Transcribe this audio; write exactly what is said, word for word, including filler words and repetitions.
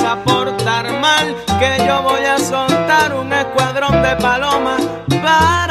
a portar mal, que yo voy a soltar un escuadrón de palomas para